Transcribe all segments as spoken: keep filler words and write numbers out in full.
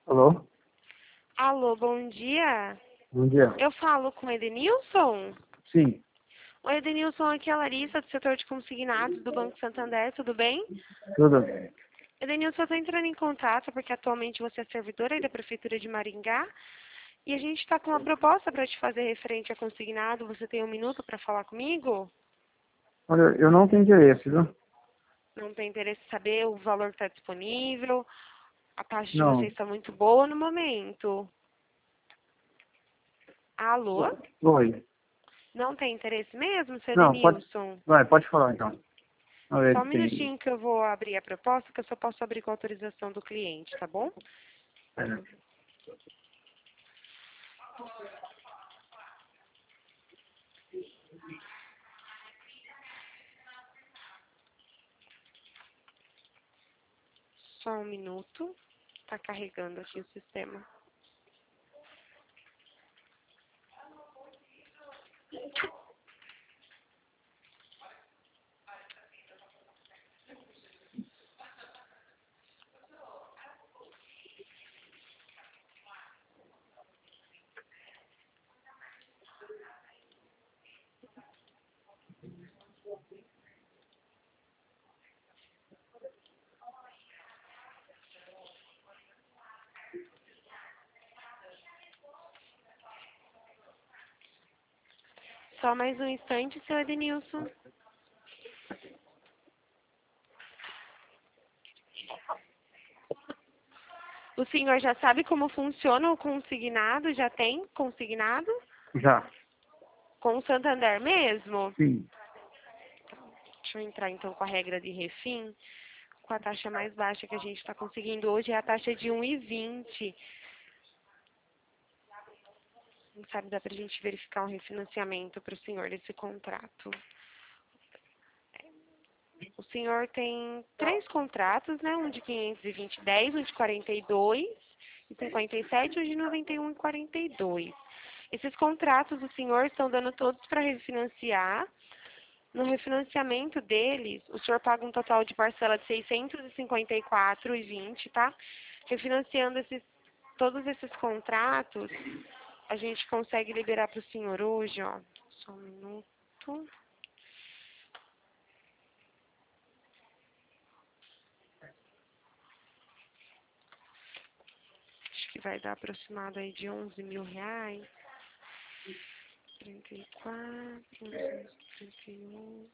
Alô? Alô, bom dia. Bom dia. Eu falo com o Edenilson? Sim, O Edenilson, aqui é a Larissa, do setor de consignados do Banco Santander, tudo bem? tudo. Edenilson, eu estou entrando em contato porque atualmente você é servidora aí da Prefeitura de Maringá e a gente está com uma proposta para te fazer referente a consignado. Você tem um minuto para falar comigo? Olha, eu não tenho interesse, viu? Não tem interesse em saber o valor que está disponível? A taxa de Não. vocês está muito boa no momento. Alô? Oi. Não tem interesse mesmo, seu Não, pode. Edenilson? Vai, pode falar então. Vamos ver Só um se tem. minutinho que eu vou abrir a proposta, que eu só posso abrir com a autorização do cliente, tá bom? É. Só um minuto. Tá carregando aqui o sistema. Só mais um instante, seu Edenilson. O senhor já sabe como funciona o consignado? Já tem consignado? Já. Com o Santander mesmo? Sim. Deixa eu entrar então com a regra de refim. Com a taxa mais baixa que a gente está conseguindo hoje é a taxa de um e vinte. Não sabe, dá pra gente verificar um refinanciamento para o senhor desse contrato. O senhor tem três contratos, né? Um de quinhentos e vinte e dez, um de quarenta e dois e cinquenta e sete, e um de noventa e um e quarenta e dois. Esses contratos do senhor estão dando todos para refinanciar. No refinanciamento deles, o senhor paga um total de parcela de seiscentos e cinquenta e quatro reais e vinte centavos, tá? Refinanciando esses, todos esses contratos, a gente consegue liberar para o senhor hoje, ó. Só um minuto. Acho que vai dar aproximado aí de onze mil reais. trinta e quatro, trinta e um.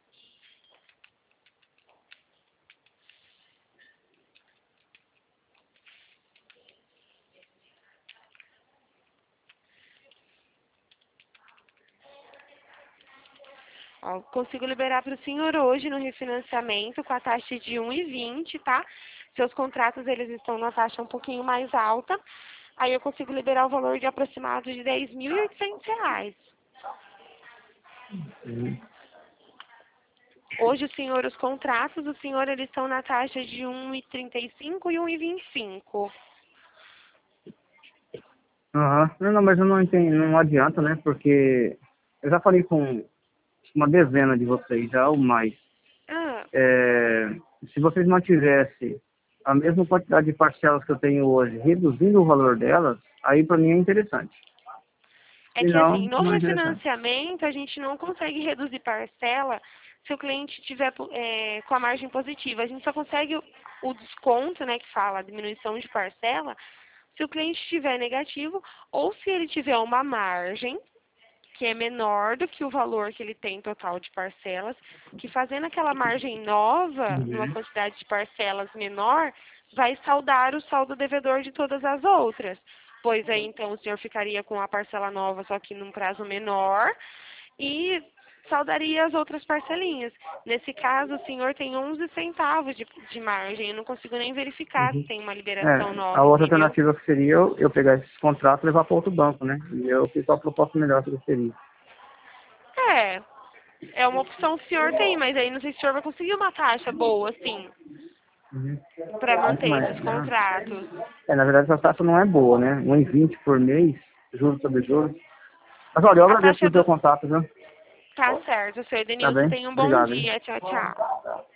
Ó, consigo liberar para o senhor hoje no refinanciamento com a taxa de um e vinte, tá? Seus contratos, eles estão na taxa um pouquinho mais alta. Aí eu consigo liberar o valor de aproximado de dez mil e oitocentos reais. Uhum. Hoje, o senhor, os contratos, o senhor, eles estão na taxa de um e trinta e cinco e um e vinte e cinco. Aham. Não, não, mas eu não entendo, não adianta, né? Porque eu já falei com uma dezena de vocês já, ou mais. Ah, É, se vocês mantivessem a mesma quantidade de parcelas que eu tenho hoje, reduzindo o valor delas, aí para mim é interessante. é Se que assim, não, no não é interessante. refinanciamento, a gente não consegue reduzir parcela se o cliente tiver é, com a margem positiva. A gente só consegue o, o desconto, né, que fala a diminuição de parcela, se o cliente estiver negativo ou se ele tiver uma margem que é menor do que o valor que ele tem total de parcelas, que fazendo aquela margem nova, numa Uhum. quantidade de parcelas menor, vai saldar o saldo devedor de todas as outras. Pois aí, então, o senhor ficaria com a parcela nova, só que num prazo menor, e saldaria as outras parcelinhas. Nesse caso, o senhor tem onze centavos de, de margem. Eu não consigo nem verificar se Uhum. tem uma liberação É, a nova, outra entendeu? alternativa que seria eu, eu pegar esses contratos e levar para outro banco, né? E eu fiz uma proposta melhor que eu seria. É, é uma opção que o senhor tem, mas aí não sei se o senhor vai conseguir uma taxa boa, assim, Uhum. para manter Mas, esses né? contratos. É, na verdade, essa taxa não é boa, né? um e vinte por mês, juros sobre juros. Mas olha, eu A agradeço taxa pelo seu do... contato, viu? Tá certo, seu Tá Edenilson. bem? Tenha um bom Obrigado, hein? dia. Tchau, tchau.